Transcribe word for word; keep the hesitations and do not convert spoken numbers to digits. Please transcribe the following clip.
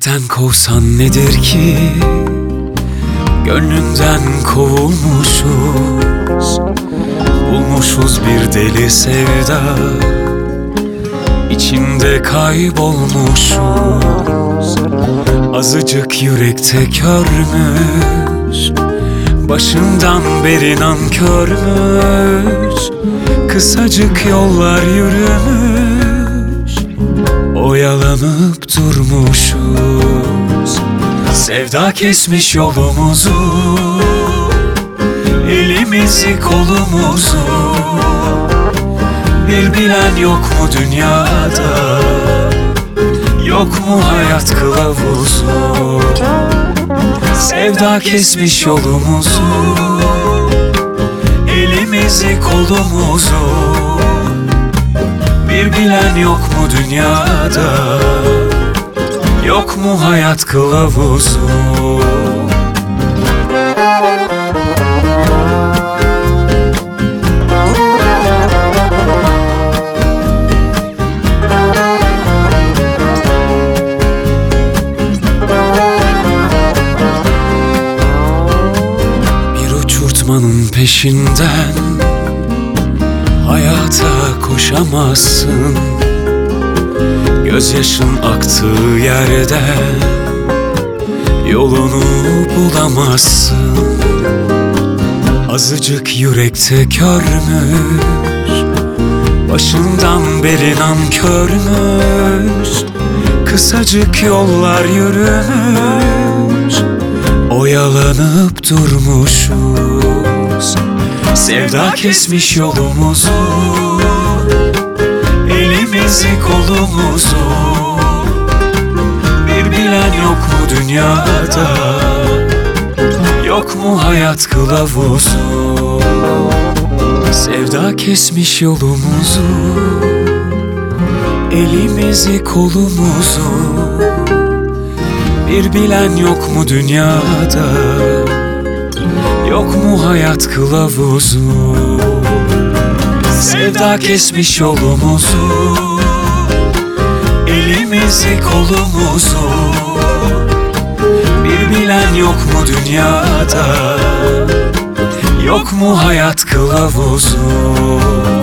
Sevsen kovsan nedir ki? Gönlünden kovulmuşuz, bulmuşuz bir deli sevda, içinde kaybolmuşuz. Azıcık yürekte körmüş, başından beri nankörmüş. Kısacık yollar yürümüş, oyalanıp durmuşuz. Sevda kesmiş yolumuzu, elimizi kolumuzu. Bir bilen yok mu dünyada, yok mu hayat kılavuzu? Sevda kesmiş yolumuzu, elimizi kolumuzu. Bir bilen yok mu dünyada, yok mu hayat kılavuzu? Bir uçurtmanın peşinden hayata koşamazsın. Gözyaşın aktığı yerden yolunu bulamazsın. Azıcık yürekte körmüş, başından beri nankörmüş. Kısacık yollar yürümüş, oyalanıp durmuşuz. Sevda kesmiş yolumuzu, elimizi kolumuzu. Bir bilen yok mu dünyada, yok mu hayat kılavuzu? Sevda kesmiş yolumuzu, elimizi kolumuzu. Bir bilen yok mu dünyada, yok mu hayat kılavuzu? Sevda kesmiş yolumuzu, elimizi kolumuzu. Bir bilen yok mu dünyada, yok mu hayat kılavuzu?